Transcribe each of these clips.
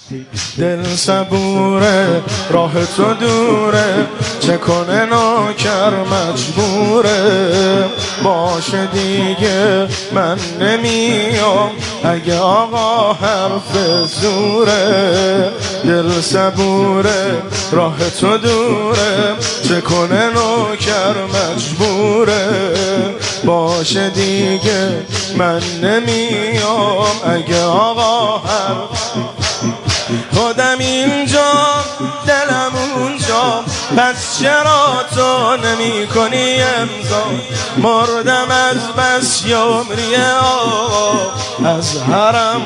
دل صبوره راه تو دوره، چه کنه نوکر مجبوره. باشه دیگه من نمیام اگه آقا حرف زوره. دل صبوره راه تو دوره، چه کنه نوکر مجبوره. باشه دیگه من نمیام اگه آقا حرف. خودم اینجا دلم اونجا، پس چرا تو نمی کنی امضا؟ مردم از بس یمری آقا، از حرم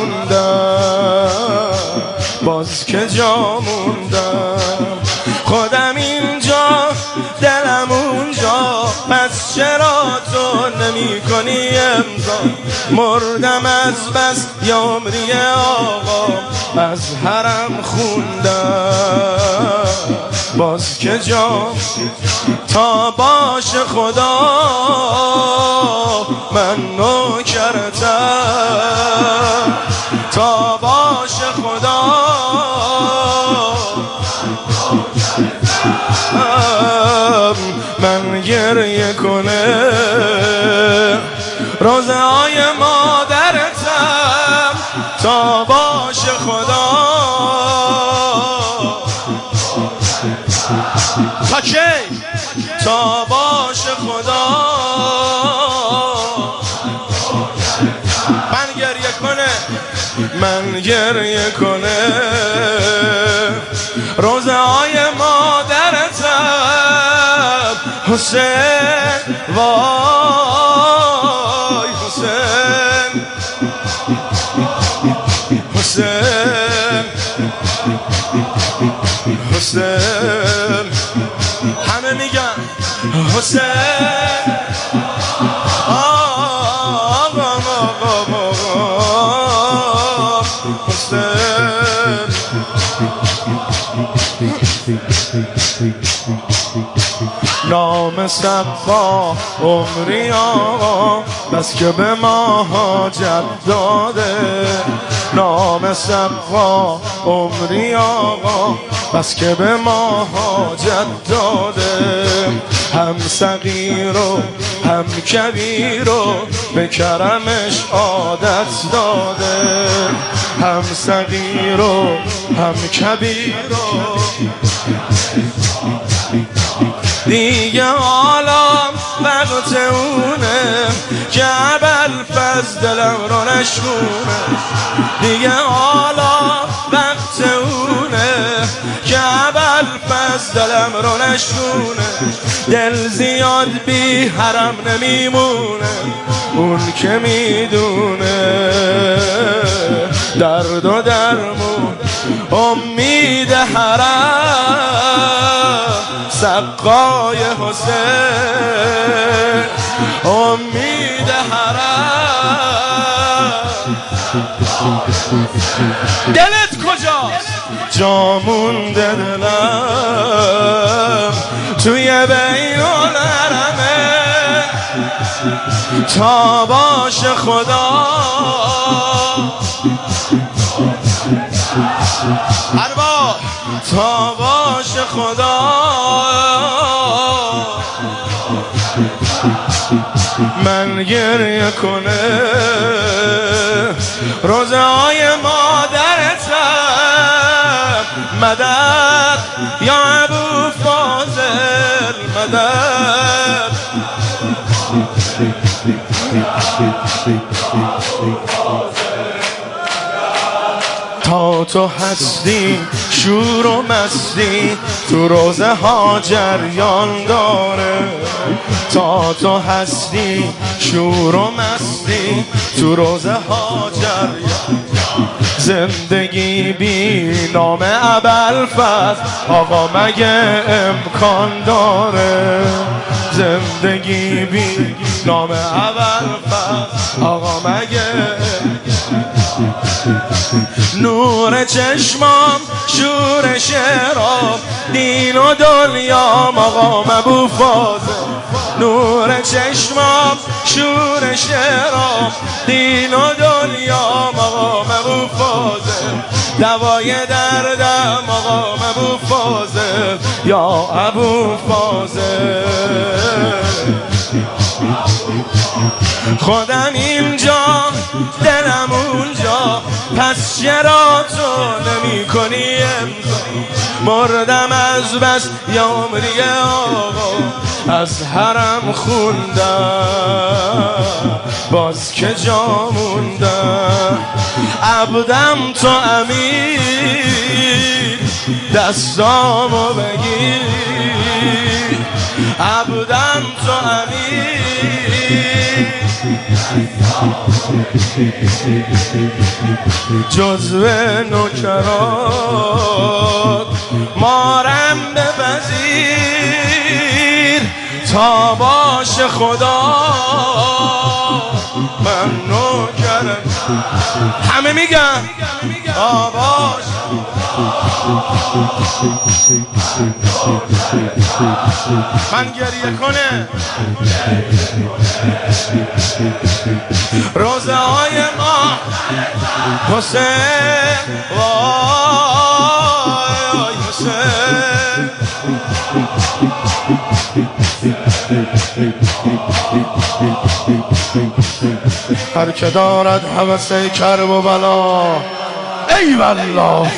خوندم باز که جا موندم. خودم اینجا دلم اونجا، پس چرا تو نمی کنی امضا؟ مردم از بس یمری آقا، از حرم خوندم باز که جا. تا باش خدا من نوکرتم، تا باش خدا من گریه کنه روزه های مادرتم. تا باش خدا تا کی؟ تا باش خدا من گریه کنه، من گریه کنه روزه های مادرتم. حسین وای حسین، حسین حسین، همه میگن حسین. آقا حسین. نام سقا عمری آقا، بس که به ما حاجت داده. نام سقا عمری آقا، بس که به ما حاجت داده. هم صغیر و هم کبیر و به کرمش عادت داده. هم صغیر و هم کبیر و دیگه حالا وقت اونه که ابوالفضل دلم رو نشکونه. دیگه حالا وقت اونه که ابوالفضل دلم رو نشکونه. دل زیاد بی حرم نمیمونه، اون که میدونه درد و درمون امید حرم. سقای حسین امید حرم. دلت کجاست؟ جا مونده دلم توی بین الحرمه. تا باش خدا ارواح، تا باش خدا من گریه کنه روزه های مادرتم. مدد یا ابوالفضل مدد. تا تو هستی شور و مستی، تو روزه ها جریان داره. تا تو هستی شور و مستی، تو روزه ها جریان. زندگی بی نام ابوالفضل آقا مگه امکان داره؟ زندگی بی نام ابوالفضل آقا مگه؟ نور چشمام شور شعرام، دین و دنیام آقام ابوالفضل. نور چشمام شور شعرام، دین و دنیام آقام ابوالفضل. دوای دردم آقا ابو فاضل، یا ابو فاضل. خودم اینجا دلم اونجا، پس چرا تو نمی کنی امضا؟ مردم از بس یا عمری آقا، از حرم خوندم باز که جا موندم. عبدم تو امیر دستامو بگیر، عبدم تو امیر جزو نوکرات. مارم بپذیر تا باش خدا، من نوکرم. همه میگن تا باش. من گریه کنه روزه های ما حسین، وای حسین. هر که دارد هوس کرب و بلا، ای والله